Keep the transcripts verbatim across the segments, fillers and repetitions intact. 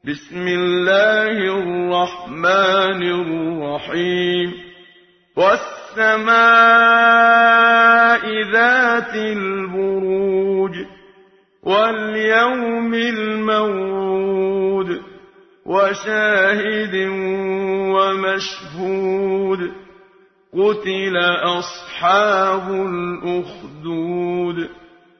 بسم الله الرحمن الرحيم والسماء ذات البروج واليوم الموعود وشاهد ومشهود قتل أصحاب الأخدود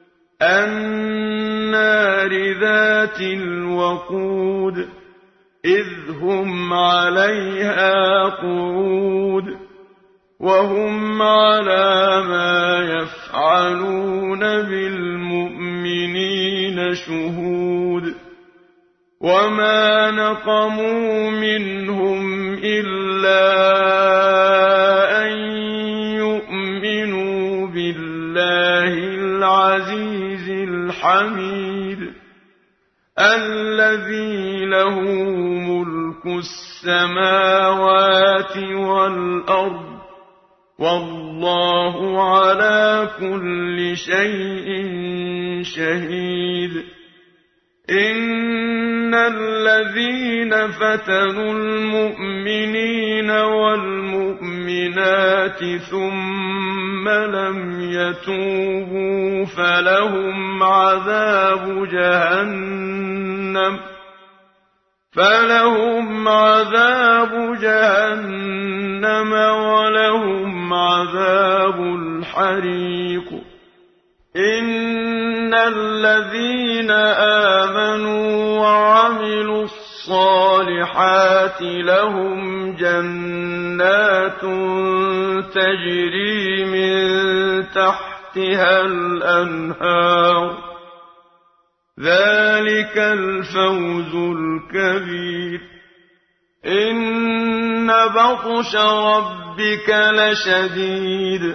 النار ذات الوقود إذ هم عليها قعود وهم على ما يفعلون بالمؤمنين شهود وما نقموا منهم إلا أن يؤمنوا بالله العزيز الحميد الذي له ملك السماوات والأرض والله على كل شيء شهيد إن الذين فتنوا المؤمنين والمؤمنات ثم لم يتوبوا فلهم عذاب جهنم فلهم عذاب جهنم ولهم عذاب الحريق إن الذين آمنوا وعملوا الصالحات لهم جنات تجري من تحتها الأنهار ذلك الفوز الكبير إن بطش ربك لشديد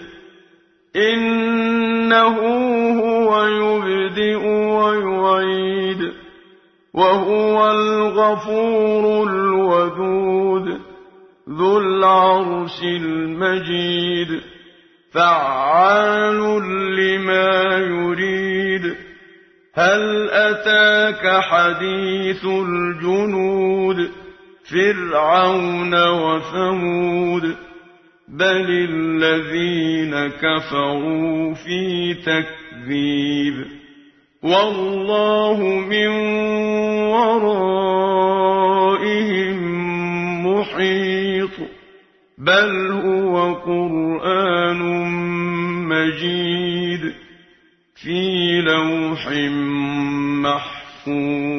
إنه هو يبدئ ويعيد وهو الغفور الودود ذو العرش المجيد فعال لما يريد هل أتاك حديث الجنود فرعون وثمود بل الذين كفروا في تكذيب والله من ورائهم محيط بل هو قرآن مجيد في لوح محفوظ